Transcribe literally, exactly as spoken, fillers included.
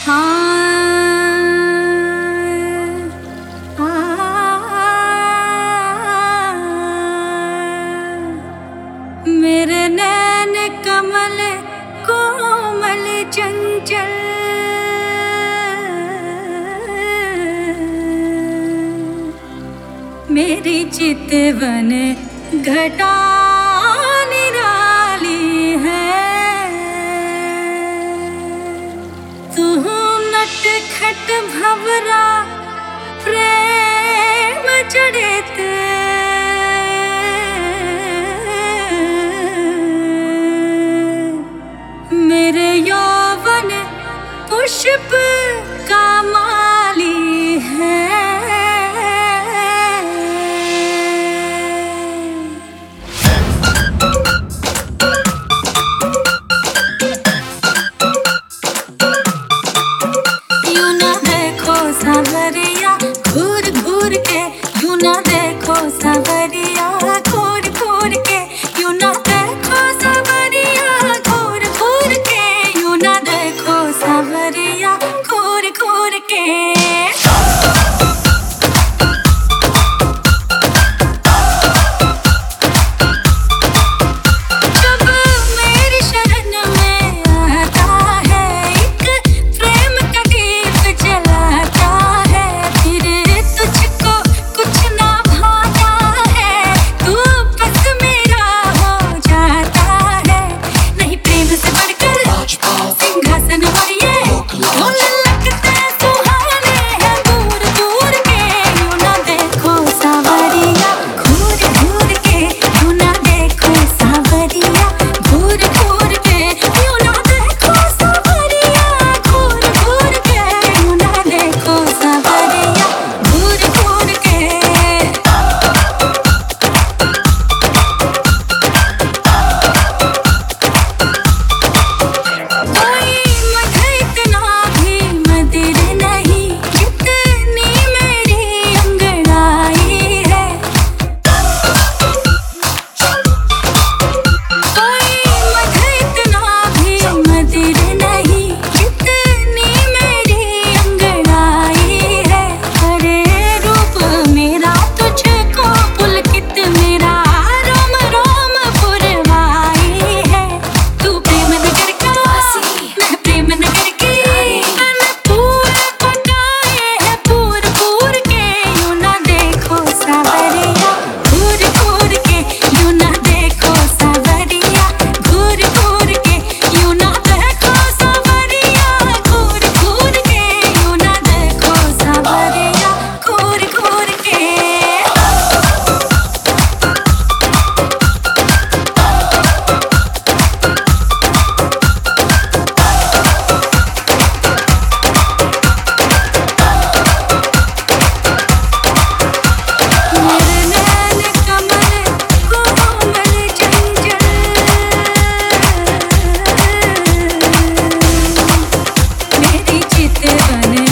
मेरे नैन कमल कोमल चंचल, मेरी चितवन घटा निराली है। तू नटखट भंवरा प्रेम चढ़ित, मेरे यौवन पुष्प का माली है। यूं ना देखो सांवरिया घूर घूर के, यूं ना देखो सांवरिया घूर घूर के, यूं ना देखो सांवरिया घूर घूर के, यूं ना देखो सांवरिया घूर घूर के। बने